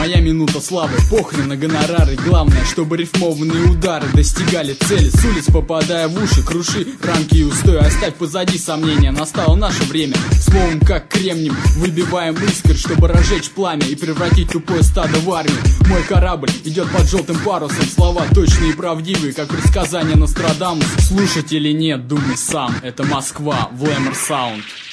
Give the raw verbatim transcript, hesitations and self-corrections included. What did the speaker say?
моя минута славы. Похрен на гонорары, главное, чтобы рифмованные удары достигали цели. С улиц попадая в уши, круши рамки и устои. Оставь позади сомнения, настало наше время. Словом, как кремнем, выбиваем искр, чтобы разжечь пламя и превратить тупое стадо в армию. Мой корабль идет под желтым парусом, слова точные и правдивые, как предсказания Нострадамуса. Слушать или нет, думай сам. Это Москва, Вламер Саунд.